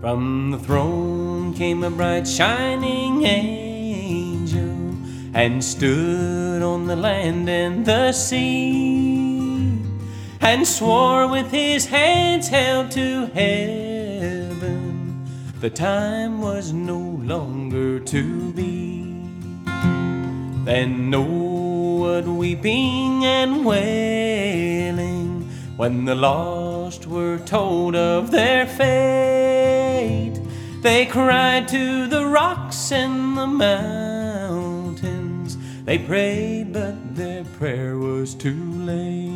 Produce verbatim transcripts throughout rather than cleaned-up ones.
From the throne came a bright shining angel and stood on the land and the sea, and swore with his hands held to heaven, the time was no longer to be. Then Noah weeping and wailing, when the lost were told of their fate, they cried to the rocks and the mountains. They prayed, but their prayer was too late.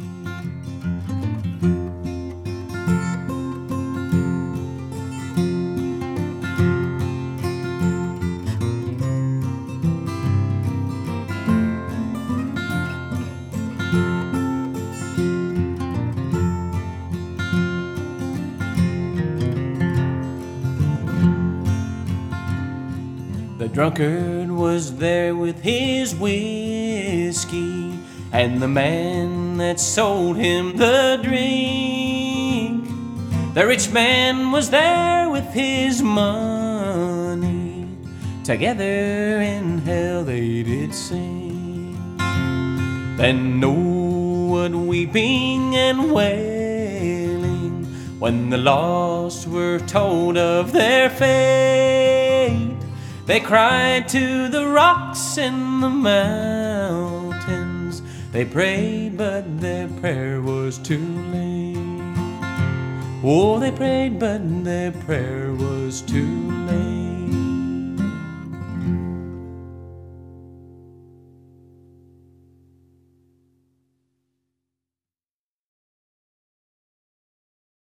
The drunkard was there with his whiskey, and the man that sold him the drink. The rich man was there with his money, together in hell they did sing. Then Noah weeping and wailing, when the lost were told of their fate, they cried to the rocks and the mountains. They prayed, but their prayer was too late. Oh, they prayed, but their prayer was too late.